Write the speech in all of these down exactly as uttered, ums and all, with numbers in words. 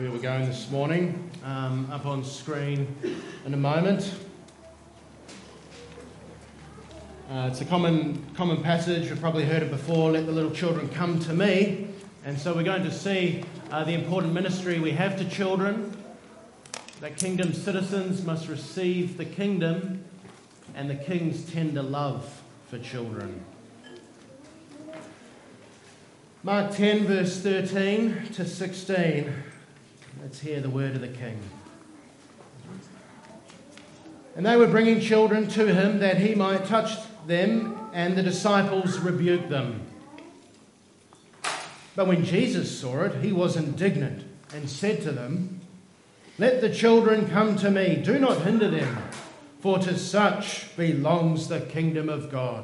Where we're going this morning, um, up on screen in a moment. Uh, it's a common common passage, you've probably heard it before, let the little children come to me. And so we're going to see uh, the important ministry we have to children, that kingdom citizens must receive the kingdom and the king's tender love for children. Mark ten verse thirteen to sixteen. Let's hear the word of the King. And they were bringing children to him that he might touch them, and the disciples rebuked them. But when Jesus saw it, he was indignant and said to them, "Let the children come to me, do not hinder them, for to such belongs the kingdom of God.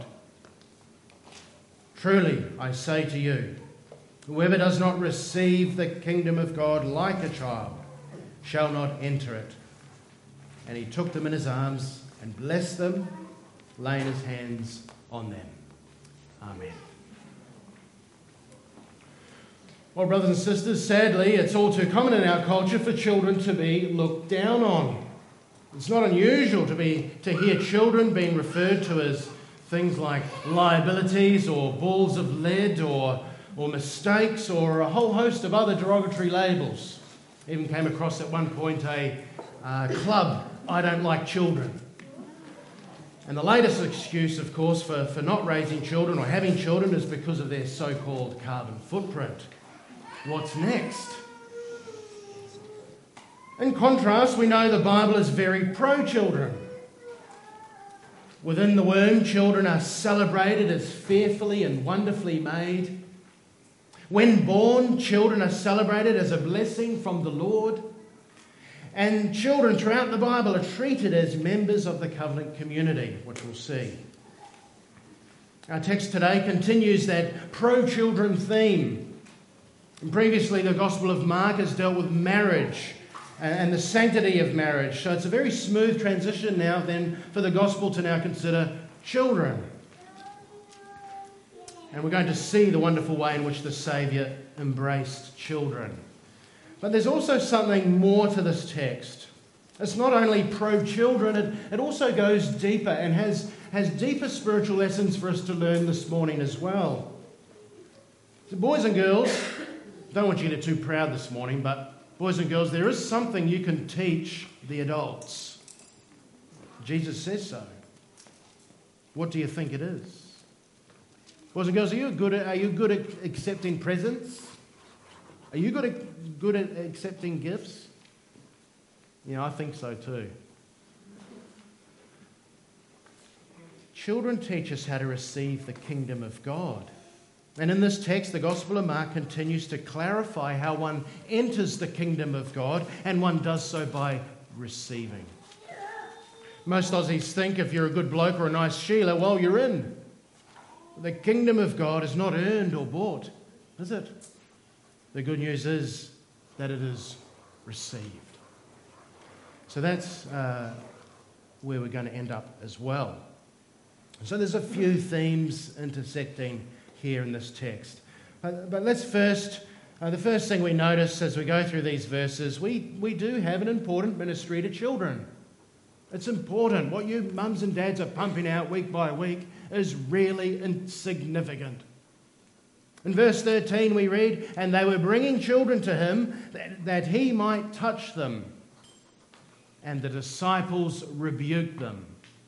Truly, I say to you, whoever does not receive the kingdom of God like a child shall not enter it." And he took them in his arms and blessed them, laying his hands on them. Amen. Well, brothers and sisters, sadly, it's all too common in our culture for children to be looked down on. It's not unusual to be to hear children being referred to as things like liabilities or balls of lead or or mistakes, or a whole host of other derogatory labels. Even came across at one point a uh, club, I don't like children. And the latest excuse, of course, for, for not raising children or having children is because of their so-called carbon footprint. What's next? In contrast, we know the Bible is very pro-children. Within the womb, children are celebrated as fearfully and wonderfully made. When born, children are celebrated as a blessing from the Lord. And children throughout the Bible are treated as members of the covenant community, which we'll see. Our text today continues that pro-children theme. And previously, the Gospel of Mark has dealt with marriage and the sanctity of marriage. So it's a very smooth transition now then for the Gospel to now consider children. And we're going to see the wonderful way in which the Saviour embraced children. But there's also something more to this text. It's not only pro-children, it, it also goes deeper and has, has deeper spiritual lessons for us to learn this morning as well. So boys and girls, don't want you to get too proud this morning, but boys and girls, there is something you can teach the adults. Jesus says so. What do you think it is? Boys and girls, are you good at, are you good at accepting presents? Are you good at, good at accepting gifts? Yeah, I think so too. Children teach us how to receive the kingdom of God. And in this text, the Gospel of Mark continues to clarify how one enters the kingdom of God, and one does so by receiving. Most Aussies think if you're a good bloke or a nice Sheila, well, you're in. The kingdom of God is not earned or bought, is it? The good news is that it is received. So that's uh, where we're going to end up as well. So there's a few themes intersecting here in this text. Uh, but let's first, uh, the first thing we notice as we go through these verses, we, we do have an important ministry to children. It's important. What you mums and dads are pumping out week by week is really insignificant. In verse thirteen we read, "And they were bringing children to him that, that he might touch them. And the disciples rebuked them."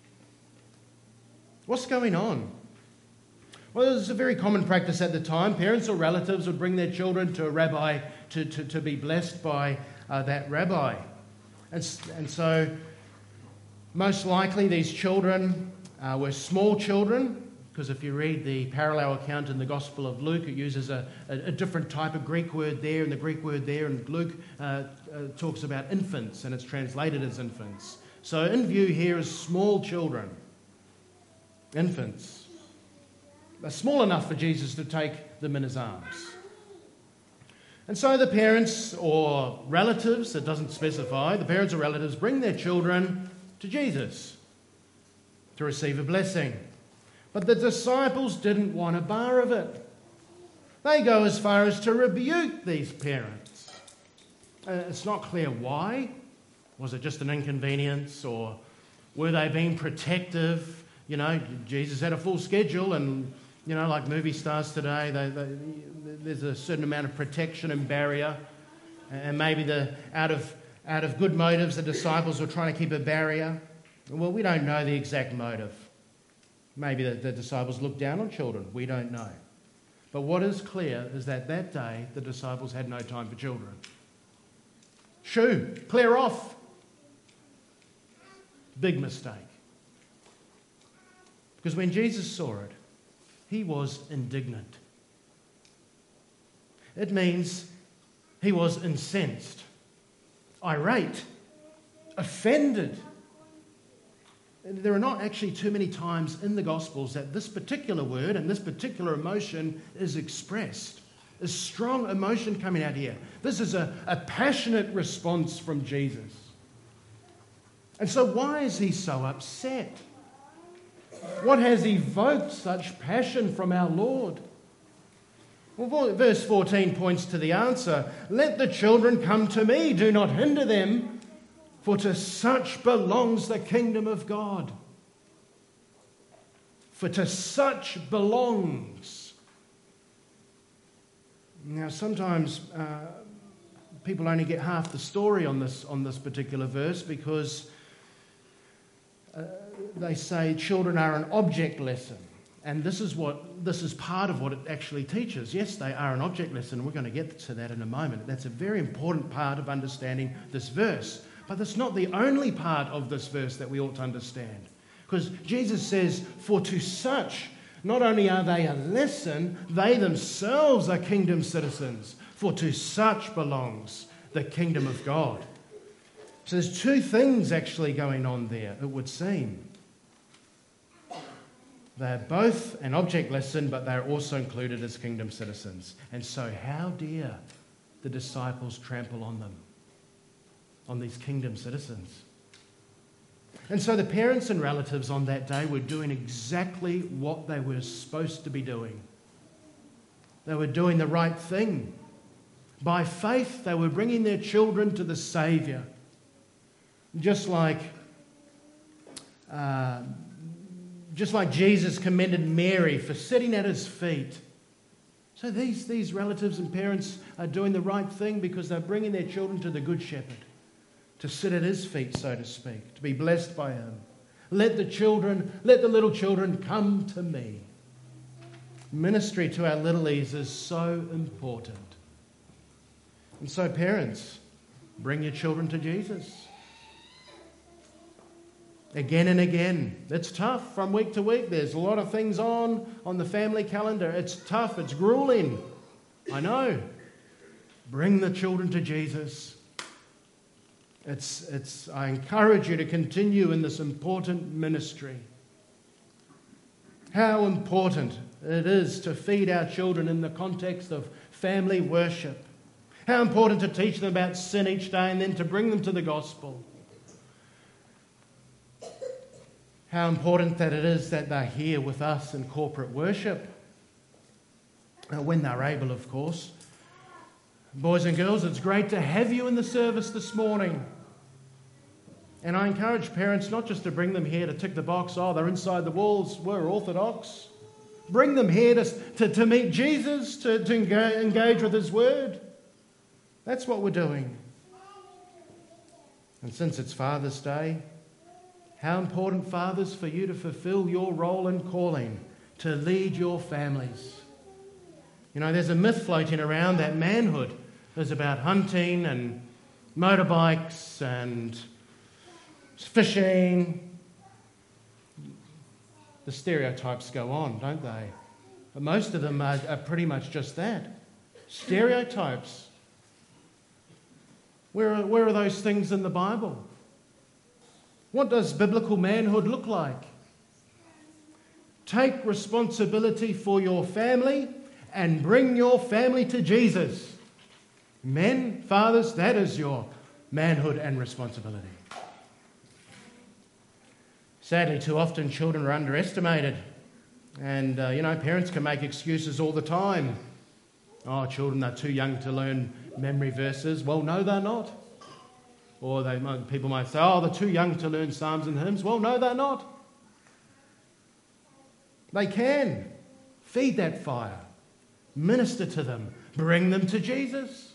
What's going on? Well, it was a very common practice at the time. Parents or relatives would bring their children to a rabbi to, to, to be blessed by uh, that rabbi. And, and so most likely these children uh, were small children, because if you read the parallel account in the Gospel of Luke, it uses a, a, a different type of Greek word there, and the Greek word there in Luke uh, uh, talks about infants, and it's translated as infants. So in view here is small children, infants. They're small enough for Jesus to take them in his arms. And so the parents or relatives, it doesn't specify, the parents or relatives bring their children to Jesus to receive a blessing. But the disciples didn't want a bar of it. They go as far as to rebuke these parents. Uh, it's not clear why. Was it just an inconvenience, or were they being protective? You know, Jesus had a full schedule, and, you know, like movie stars today, they, they, there's a certain amount of protection and barrier. And maybe the out of out of good motives, the disciples were trying to keep a barrier. Well, we don't know the exact motive. Maybe the, the disciples looked down on children. We don't know. But what is clear is that that day the disciples had no time for children. Shoo, clear off. Big mistake. Because when Jesus saw it, he was indignant. It means he was incensed, irate, offended. There are not actually too many times in the Gospels that this particular word and this particular emotion is expressed. There's strong emotion coming out here. This is a, a passionate response from Jesus. And so why is he so upset? What has evoked such passion from our Lord? Well, verse fourteen points to the answer. Let the children come to me, do not hinder them, for to such belongs the kingdom of God. For to such belongs. Now, sometimes uh, people only get half the story on this, on this particular verse, because uh, they say children are an object lesson. And this is what this is part of what it actually teaches. Yes, they are an object lesson. We're going to get to that in a moment. That's a very important part of understanding this verse. But that's not the only part of this verse that we ought to understand. Because Jesus says, for to such, not only are they a lesson, they themselves are kingdom citizens. For to such belongs the kingdom of God. So there's two things actually going on there, it would seem. They're both an object lesson, but they're also included as kingdom citizens. And so how dare the disciples trample on them, on these kingdom citizens? And so the parents and relatives on that day were doing exactly what they were supposed to be doing. They were doing the right thing. By faith, they were bringing their children to the Saviour. Just like... Uh, Just like Jesus commended Mary for sitting at his feet. So these, these relatives and parents are doing the right thing because they're bringing their children to the Good Shepherd, to sit at his feet, so to speak, to be blessed by him. Let the children, let the little children come to me. Ministry to our littlies is so important. And so parents, bring your children to Jesus. Again and again. It's tough from week to week. There's a lot of things on on the family calendar. It's tough. It's grueling. I know. Bring the children to Jesus. It's, it's, I encourage you to continue in this important ministry. How important it is to feed our children in the context of family worship. How important to teach them about sin each day and then to bring them to the gospel. How important that it is that they're here with us in corporate worship. When they're able, of course. Boys and girls, it's great to have you in the service this morning. And I encourage parents not just to bring them here to tick the box, oh, they're inside the walls, we're Orthodox. Bring them here to, to, to meet Jesus, to, to engage with his word. That's what we're doing. And since it's Father's Day, how important, fathers, for you to fulfill your role and calling to lead your families. You know, there's a myth floating around that manhood is about hunting and motorbikes and fishing. The stereotypes go on, don't they? But most of them are, are pretty much just that. Stereotypes. Where are, where are those things in the Bible? What does biblical manhood look like? Take responsibility for your family and bring your family to Jesus. Men, fathers, that is your manhood and responsibility. Sadly, too often children are underestimated. And, uh, you know, parents can make excuses all the time. Oh, children are too young to learn memory verses. Well, no, they're not. Or they might, people might say, oh, they're too young to learn psalms and hymns. Well, no, they're not. They can. Feed that fire. Minister to them. Bring them to Jesus.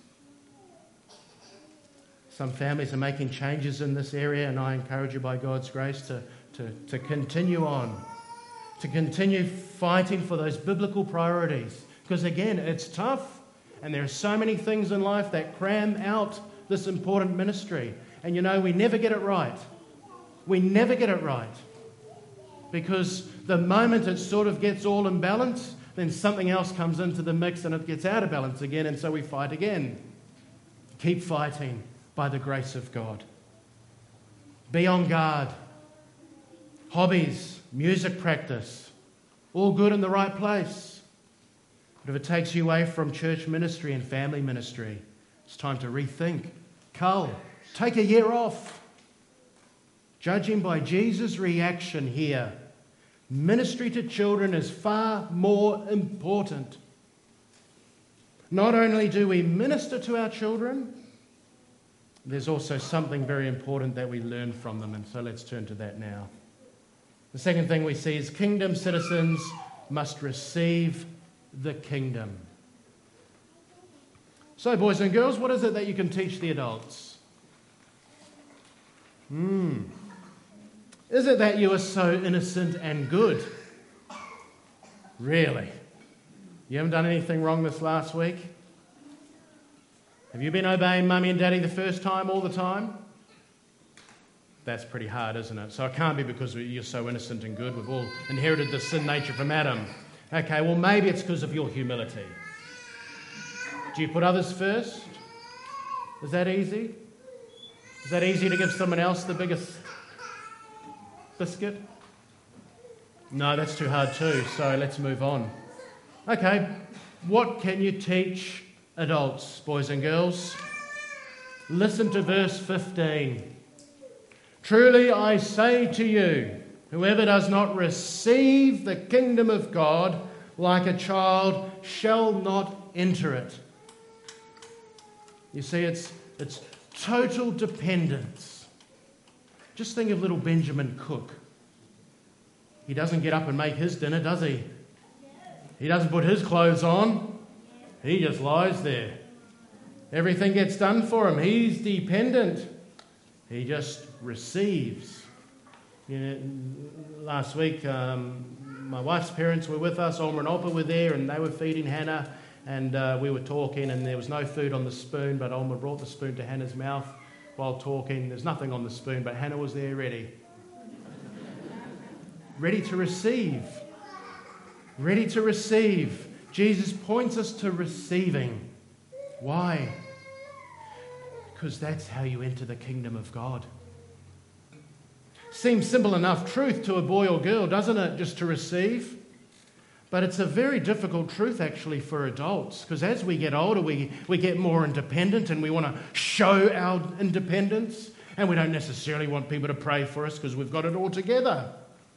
Some families are making changes in this area, and I encourage you by God's grace to, to, to continue on, to continue fighting for those biblical priorities. Because again, it's tough, and there are so many things in life that cram out this important ministry. And you know, we never get it right. We never get it right. Because the moment it sort of gets all in balance, then something else comes into the mix and it gets out of balance again, and so we fight again. Keep fighting by the grace of God. Be on guard. Hobbies, music practice, all good in the right place. But if it takes you away from church ministry and family ministry, it's time to rethink. Cull, take a year off. Judging by Jesus' reaction here, ministry to children is far more important. Not only do we minister to our children, there's also something very important that we learn from them, and so let's turn to that now. The second thing we see is kingdom citizens must receive the kingdom. So, boys and girls, what is it that you can teach the adults? Hmm. Is it that you are so innocent and good? Really? You haven't done anything wrong this last week? Have you been obeying Mummy and Daddy the first time all the time? That's pretty hard, isn't it? So it can't be because you're so innocent and good. We've all inherited the sin nature from Adam. Okay, well, maybe it's because of your humility. Do you put others first? Is that easy? Is that easy to give someone else the biggest biscuit? No, that's too hard too, so let's move on. Okay, what can you teach adults, boys and girls? Listen to verse fifteen. Truly I say to you, whoever does not receive the kingdom of God like a child shall not enter it. You see, it's, it's total dependence. Just think of little Benjamin Cook. He doesn't get up and make his dinner, does he? He doesn't put his clothes on. He just lies there. Everything gets done for him. He's dependent. He just receives. You know, last week, um, my wife's parents were with us. Alma and Oppa were there, and they were feeding Hannah, and uh, we were talking, and there was no food on the spoon, but Alma brought the spoon to Hannah's mouth while talking. There's nothing on the spoon, but Hannah was there ready. Ready to receive. Ready to receive. Jesus points us to receiving. Why? Because that's how you enter the kingdom of God. Seems simple enough truth to a boy or girl, doesn't it? Just to receive. But it's a very difficult truth actually for adults, because as we get older, we, we get more independent and we want to show our independence, and we don't necessarily want people to pray for us because we've got it all together.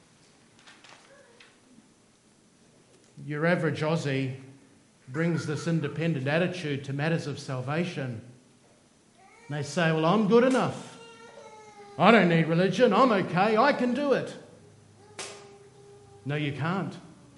Your average Aussie brings this independent attitude to matters of salvation. And they say, well, I'm good enough. I don't need religion. I'm okay. I can do it. No, you can't.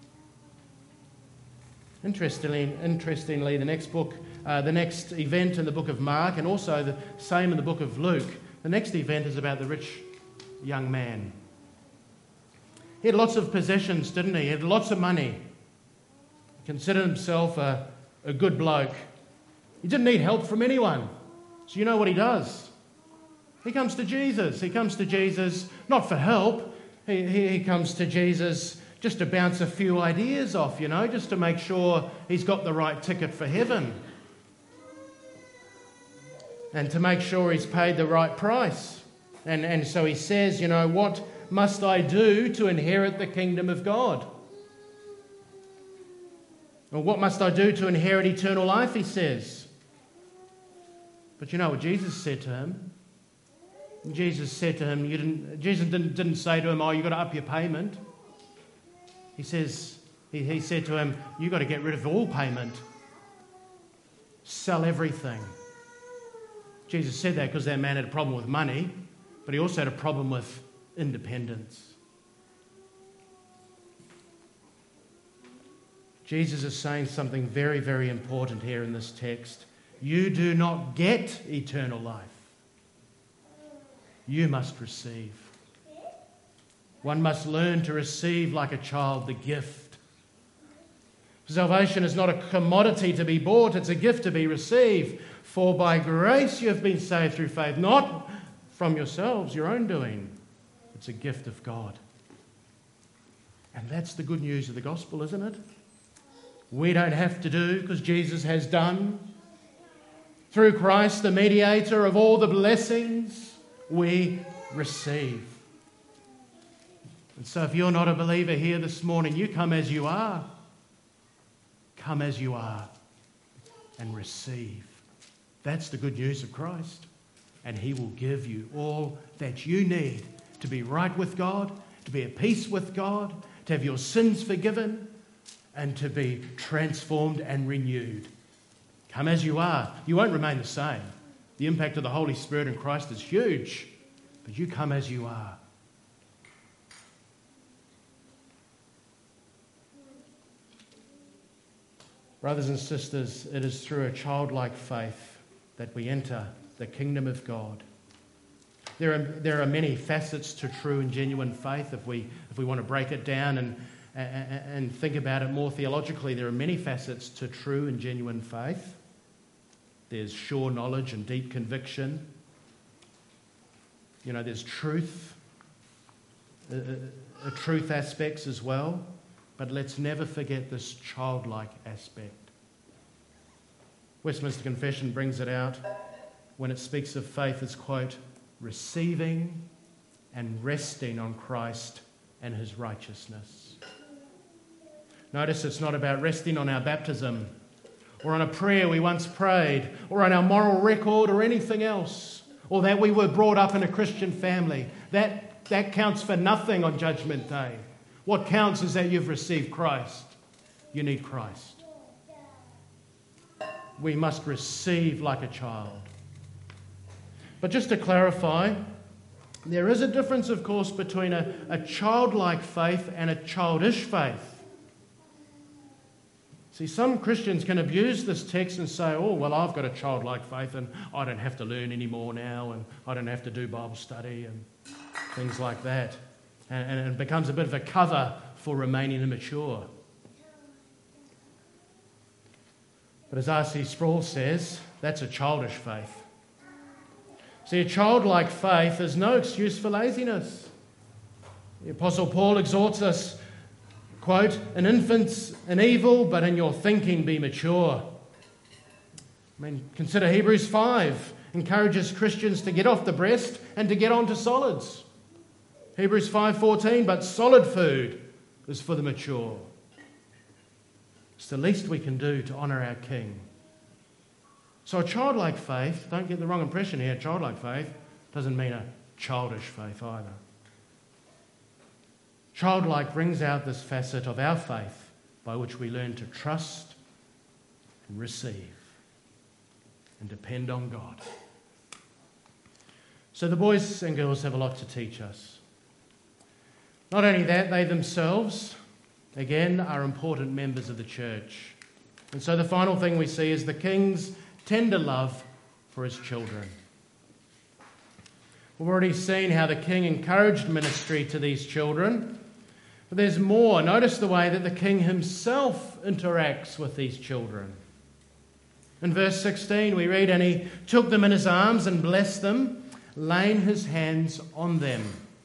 Interestingly, interestingly the next book, uh, the next event in the book of Mark, and also the same in the book of Luke, the next event is about the rich young man. He had lots of possessions, didn't he? He had lots of money. He considered himself a, a good bloke. He didn't need help from anyone. So you know what he does? He comes to Jesus. He comes to Jesus not for help. He, he, he comes to Jesus just to bounce a few ideas off, you know, just to make sure he's got the right ticket for heaven. And to make sure he's paid the right price. And, and so he says, you know, what must I do to inherit the kingdom of God? Or what must I do to inherit eternal life, he says. But you know what Jesus said to him? Jesus said to him, you didn't, Jesus didn't, didn't say to him, oh, you've got to up your payment. He says, he, he said to him, you've got to get rid of all payment. Sell everything. Jesus said that because that man had a problem with money, but he also had a problem with independence. Jesus is saying something very, very important here in this text. You do not get eternal life. You must receive. One must learn to receive like a child the gift. Salvation is not a commodity to be bought, it's a gift to be received. For by grace you have been saved through faith, not from yourselves, your own doing. It's a gift of God. And that's the good news of the gospel, isn't it? We don't have to do because Jesus has done. Through Christ, the mediator of all the blessings, we receive. And so if you're not a believer here this morning, you come as you are. Come as you are and receive. That's the good news of Christ. And he will give you all that you need to be right with God, to be at peace with God, to have your sins forgiven, and to be transformed and renewed. Come as you are. You won't remain the same. The impact of the Holy Spirit in Christ is huge, but you come as you are. Brothers and sisters, it is through a childlike faith that we enter the kingdom of God. There are, there are many facets to true and genuine faith. If we, if we want to break it down and, and, and think about it more theologically, there are many facets to true and genuine faith. There's sure knowledge and deep conviction. You know, there's truth, uh, uh, truth aspects as well. But let's never forget this childlike aspect. Westminster Confession brings it out when it speaks of faith as, quote, receiving and resting on Christ and his righteousness. Notice it's not about resting on our baptism or on a prayer we once prayed or on our moral record or anything else, or that we were brought up in a Christian family. That, that counts for nothing on Judgment Day. What counts is that you've received Christ. You need Christ. We must receive like a child. But just to clarify, there is a difference, of course, between a, a childlike faith and a childish faith. See, some Christians can abuse this text and say, oh, well, I've got a childlike faith and I don't have to learn anymore now and I don't have to do Bible study and things like that. And it becomes a bit of a cover for remaining immature. But as R C Sproul says, that's a childish faith. See, a childlike faith is no excuse for laziness. The Apostle Paul exhorts us, quote, an infant's an evil, but in your thinking be mature. I mean, consider Hebrews five, encourages Christians to get off the breast and to get on to solids. Hebrews five fourteen, but solid food is for the mature. It's the least we can do to honour our King. So a childlike faith, don't get the wrong impression here, childlike faith doesn't mean a childish faith either. Childlike brings out this facet of our faith by which we learn to trust and receive and depend on God. So the boys and girls have a lot to teach us. Not only that, they themselves, again, are important members of the church. And so the final thing we see is the king's tender love for his children. We've already seen how the king encouraged ministry to these children, but there's more. Notice the way that the king himself interacts with these children. In verse sixteen we read, and he took them in his arms and blessed them, laying his hands on them.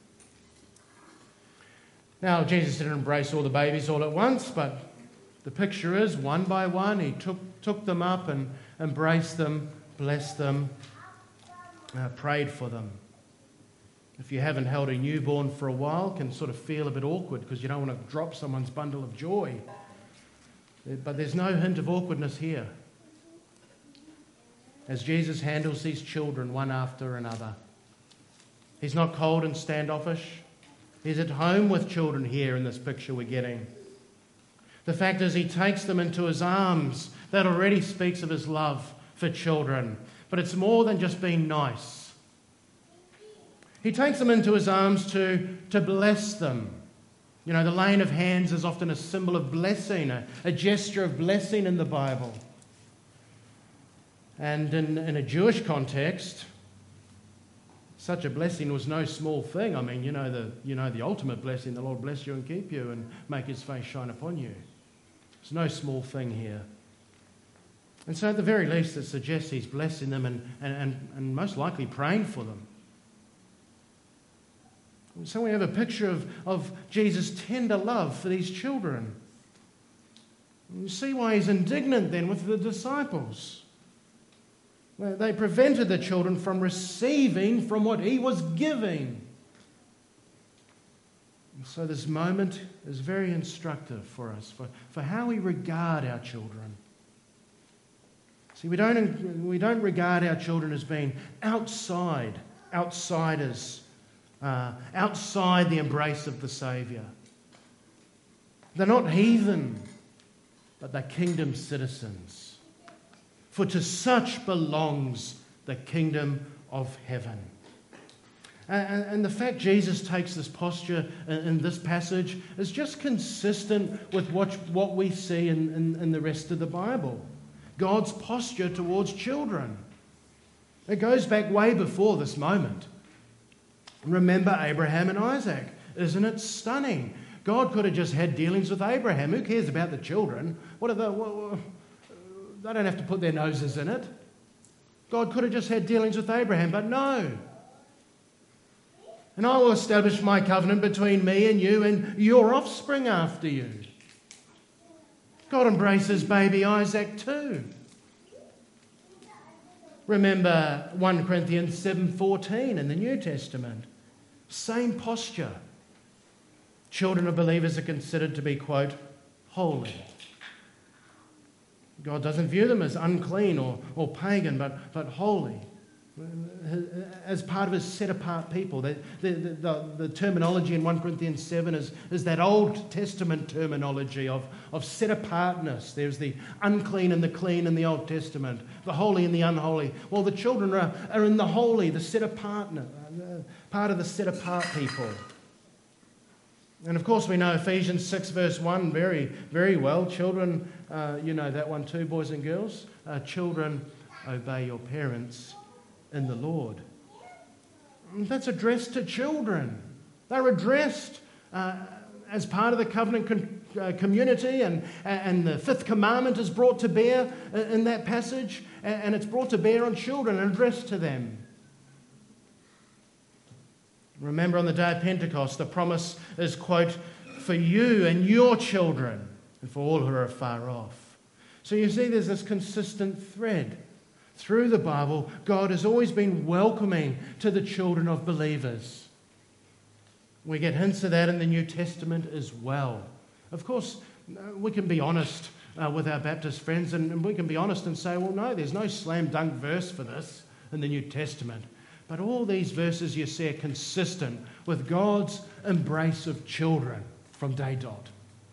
Now, Jesus didn't embrace all the babies all at once, but the picture is one by one, he took, took them up and embraced them, blessed them, uh, prayed for them. If you haven't held a newborn for a while, it can sort of feel a bit awkward because you don't want to drop someone's bundle of joy. But there's no hint of awkwardness here, as Jesus handles these children one after another. He's not cold and standoffish. He's at home with children here in this picture we're getting. The fact is he takes them into his arms. that already speaks of his love for children. But it's more than just being nice. He takes them into his arms to, to bless them. You know, the laying of hands is often a symbol of blessing, a, a gesture of blessing in the Bible. And in, in a Jewish context, such a blessing was no small thing. I mean, you know the you know the ultimate blessing, the Lord bless you and keep you and make his face shine upon you. It's no small thing here. And so at the very least, it suggests he's blessing them and, and, and, and most likely praying for them. So we have a picture of, of Jesus' tender love for these children. You see why he's indignant then with the disciples. They prevented the children from receiving from what he was giving. So this moment is very instructive for us, for, for how we regard our children. See, we don't, we don't regard our children as being outside, outsiders, uh, outside the embrace of the Saviour. They're not heathen, but they're kingdom citizens. For to such belongs the kingdom of heaven. And, and the fact Jesus takes this posture in, in this passage is just consistent with what, what we see in, in, in the rest of the Bible. God's posture towards children. It goes back way before this moment. Remember Abraham and Isaac. Isn't it stunning? God could have just had dealings with Abraham. Who cares about the children? What are the... What, what, they don't have to put their noses in it. God could have just had dealings with Abraham, but no. And I will establish my covenant between me and you and your offspring after you. God embraces baby Isaac too. Remember First Corinthians seven fourteen in the New Testament. Same posture. Children of believers are considered to be, quote, holy. God doesn't view them as unclean or, or pagan, but, but holy, as part of his set-apart people. The, the, the, the terminology in First Corinthians seven is, is that Old Testament terminology of, of set-apartness. There's the unclean and the clean in the Old Testament, the holy and the unholy. Well, the children are, are in the holy, the set-apart, part of the set-apart people. And of course we know Ephesians six verse one very, very well. Children, uh, you know that one too, boys and girls. Uh, children, obey your parents in the Lord. That's addressed to children. They're addressed uh, as part of the covenant con- uh, community, and, and the fifth commandment is brought to bear in that passage, and it's brought to bear on children and addressed to them. Remember on the day of Pentecost, the promise is, quote, for you and your children and for all who are afar off. So you see there's this consistent thread. Through the Bible, God has always been welcoming to the children of believers. We get hints of that in the New Testament as well. Of course, we can be honest uh, with our Baptist friends, and, and we can be honest and say, well, no, there's no slam dunk verse for this in the New Testament. But all these verses you see are consistent with God's embrace of children from day dot.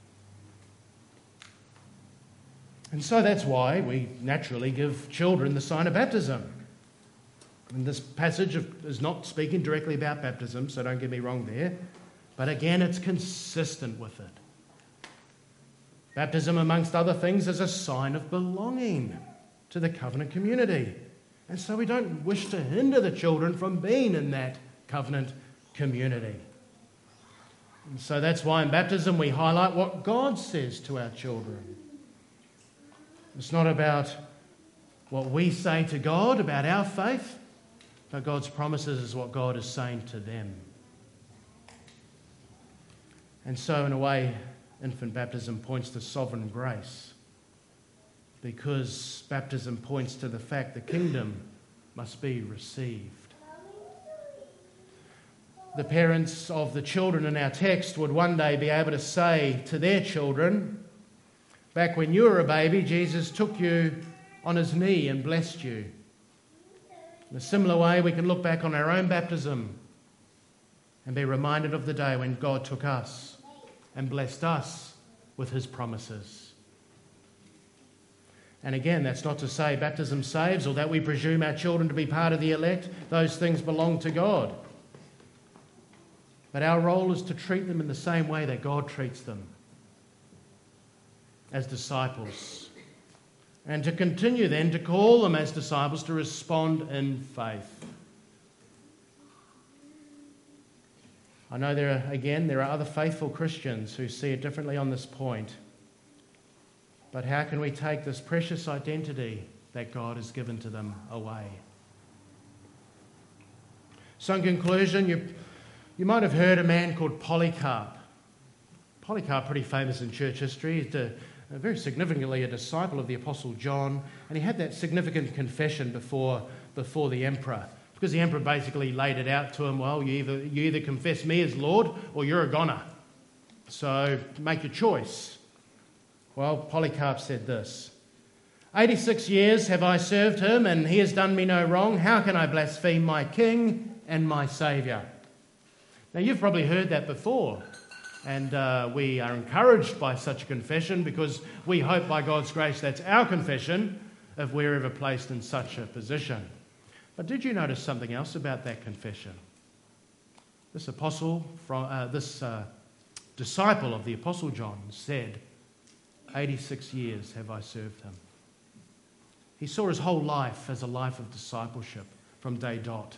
And so that's why we naturally give children the sign of baptism. And this passage is not speaking directly about baptism, so don't get me wrong there. But again, it's consistent with it. Baptism, amongst other things, is a sign of belonging to the covenant community. And so we don't wish to hinder the children from being in that covenant community. And so that's why in baptism we highlight what God says to our children. It's not about what we say to God about our faith, but God's promises is what God is saying to them. And so in a way, infant baptism points to sovereign grace, because baptism points to the fact the kingdom must be received. The parents of the children in our text would one day be able to say to their children, back when you were a baby, Jesus took you on his knee and blessed you. In a similar way, we can look back on our own baptism and be reminded of the day when God took us and blessed us with his promises. And again, that's not to say baptism saves or that we presume our children to be part of the elect. Those things belong to God. But our role is to treat them in the same way that God treats them, as disciples. And to continue then to call them as disciples to respond in faith. I know there are, again, there are other faithful Christians who see it differently on this point. But how can we take this precious identity that God has given to them away? So in conclusion, you, you might have heard a man called Polycarp. Polycarp, pretty famous in church history. He's a, a very significantly a disciple of the Apostle John, and he had that significant confession before, before the emperor. Because the emperor basically laid it out to him, well, you either, you either confess me as Lord or you're a goner. So make your choice. Well, Polycarp said this: eighty-six years have I served him, and he has done me no wrong. How can I blaspheme my king and my saviour? Now, you've probably heard that before, and uh, we are encouraged by such a confession because we hope by God's grace that's our confession if we're ever placed in such a position. But did you notice something else about that confession? This apostle, from uh, this uh, disciple of the Apostle John said, eighty-six years have I served him. He saw his whole life as a life of discipleship from day dot.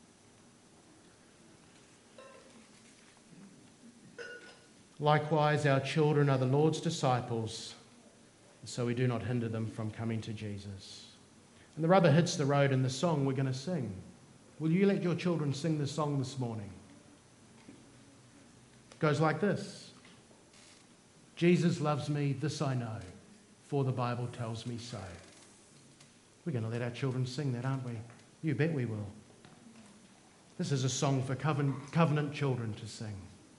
Likewise, our children are the Lord's disciples, so we do not hinder them from coming to Jesus. And the rubber hits the road in the song we're going to sing. Will you let your children sing this song this morning? It goes like this. Jesus loves me, this I know, for the Bible tells me so. We're going to let our children sing that, aren't we? You bet we will. This is a song for covenant, covenant children to sing.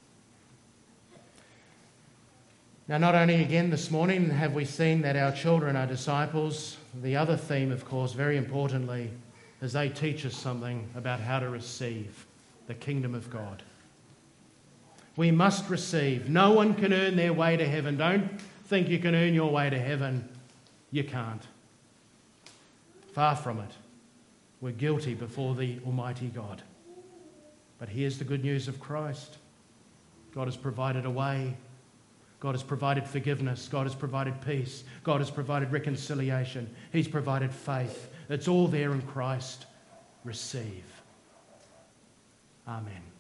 Now, not only again this morning have we seen that our children are disciples, the other theme, of course, very importantly, is they teach us something about how to receive the kingdom of God. We must receive. No one can earn their way to heaven. Don't think you can earn your way to heaven. You can't. Far from it. We're guilty before the Almighty God. But here's the good news of Christ. God has provided a way. God has provided forgiveness. God has provided peace. God has provided reconciliation. He's provided faith. It's all there in Christ. Receive. Amen.